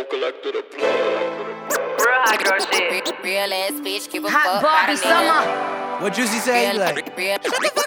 collected a plug. Real hot girl shit. Real ass bitch, give a Hot fuck. Barbie got a nigga. summer. What Juicy say? Real, Like, real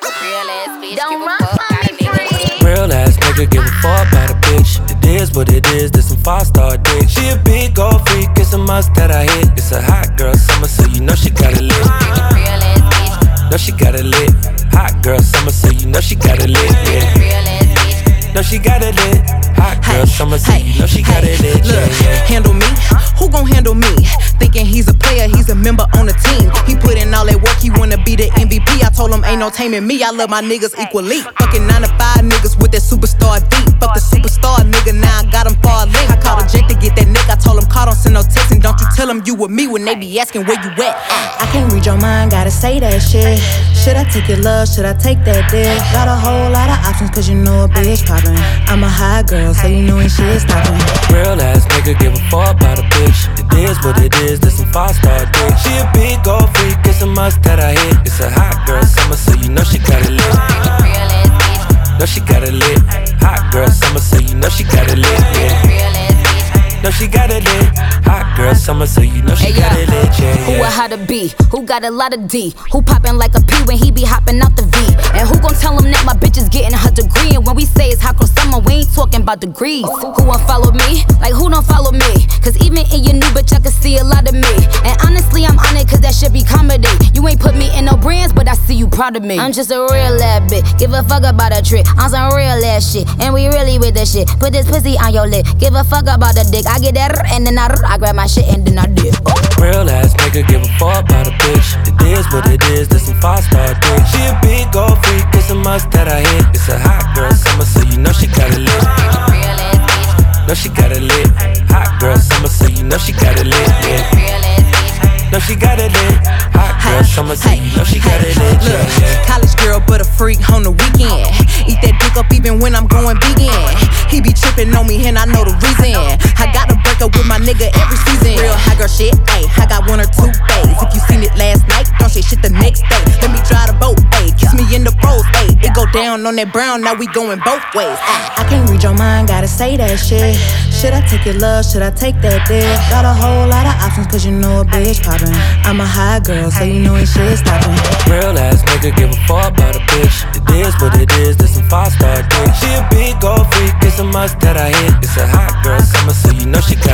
ass bitch, Don't give a run fuck. from Got a me, nigga. free. Real ass nigga, give a fuck about a bitch. It is what it is, this some 5-star dick. She a big gold freak, it's a must that I hit. It's a hot girl summer, so you know she got it lit. Real ass bitch, Know she got it lit. Hot girl summer, so you know she got it lit. Yeah. real ass bitch. Know she got it lit. Hot girl summer, so you know she got it lit. look, Yeah, yeah. handle me? Who gon' handle me? Thinking he's a player, he's a member on the team. He put in all that work, he wanna be the MVP. I told him ain't no taming me, I love my niggas equally. Fucking 9 to 5 niggas with that superstar deep. Fuck the superstar nigga, now I got him far link. I called a Jake to get that nigga, I told him call, don't send no text. And don't you tell him you with me when they be asking where you at. I can't read your mind, gotta say that shit. Should I take your love, should I take that dick? Got a whole lot of options, cause you know a bitch poppin'. I'm a high girl, so you know ain't shit stoppin'. Real ass nigga, give a fuck about a bitch. It is what it is, this some 5-star dick. She a big gold freak, it's a must that I hit. It's a hot girl summer, so you know she got it lit. Real ass bitch, Know she got it lit. Hot girl summer, so you know she got it lit. Yeah. real ass bitch. Know she got it lit. Hot girl summer, so you know she got it lit. Yeah, Who a yeah. how to be? Who got a lot of D? Who poppin' like a P when he be hopping out the V? And who gon' tell him that my bitch is getting her degree? And when we say it's hot girl summer, we ain't talking about degrees. Who won't follow me? Like who don't follow me? Cause even in your new bitch, I can see a lot of me. And honestly, I'm on it cause that shit be comedy. You ain't put me in no brands, but I see you proud of me. I'm just a real ass bitch. Give a fuck about a trick. I'm some real ass shit. And we really with this shit. Put this pussy on your lip. Give a fuck about the dick. I get that and then I grab my shit and then I dip. Real ass nigga, give a fuck about a bitch. It is what it is, this some 5-star dick. She a big gold freak, it's a must that I hit. It's a hot girl summer, so you know she got it lit. Real ass bitch, Know she got it lit. Hot girl summer, so you know she got it lit. Yeah. real ass bitch. Know she got it lit. Hot girl summer, so you know she got it lit. Look, Yeah, yeah. college girl, but a freak on the weekend. Eat that dick up even when I'm going vegan. He be tripping on me and I know the reason. I gotta break up with my nigga every season. Real high girl shit, ayy. I got 1 or 2 days. If you seen it last night, don't say shit the next day. Let me drive the boat, ayy. Kiss me in the pros, ayy. It go down on that brown, now we going both ways. I can't read your mind, gotta say that shit. Should I take your love, should I take that dick? Got a whole lot of options, cause you know a bitch poppin'. I'm a high girl, so you know ain't shit stoppin'. Real ass nigga, give a fuck about a bitch. It is what it is, this some 5-star dick. She a big gold freak, it's a must that I hit. It's a hot girl summer, so you know she